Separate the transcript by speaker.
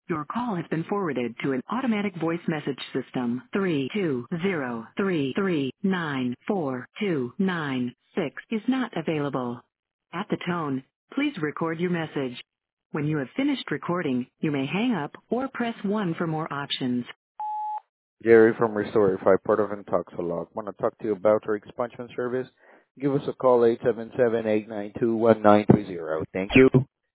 Speaker 1: Your call has been forwarded to an automatic voice message system. 320394296 is not available. At the tone, please record your message. When you have finished recording, you may hang up or press 1 for more options.
Speaker 2: Jerry from Restorify, Port of Intoxilog. Want to talk to you about our expansion service? Give us a call, 877-892-1930. Thank you.